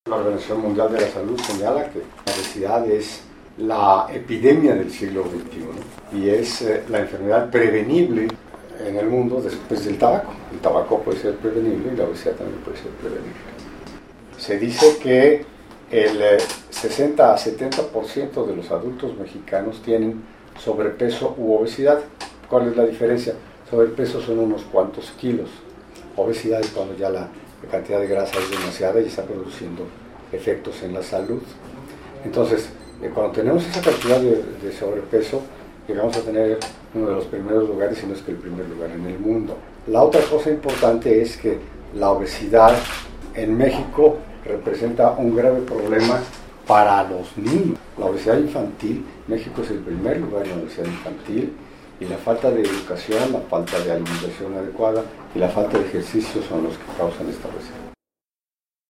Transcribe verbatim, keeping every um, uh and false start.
La Organización Mundial de la Salud señala que la obesidad es la epidemia del siglo veintiuno y es eh, la enfermedad prevenible en el mundo después del tabaco. El tabaco puede ser prevenible y la obesidad también puede ser prevenible. Se dice que el eh, sesenta a setenta por ciento de los adultos mexicanos tienen sobrepeso u obesidad. ¿Cuál es la diferencia? Sobrepeso son unos cuantos kilos. Obesidad es cuando ya la La cantidad de grasa es demasiada y está produciendo efectos en la salud. Entonces, eh, cuando tenemos esa cantidad de, de sobrepeso, llegamos a tener uno de los primeros lugares, si no es que el primer lugar en el mundo. La otra cosa importante es que la obesidad en México representa un grave problema para los niños. La obesidad infantil, México es el primer lugar en la obesidad infantil, y la falta de educación, la falta de alimentación adecuada y la falta de ejercicio son los que causan esta obesidad.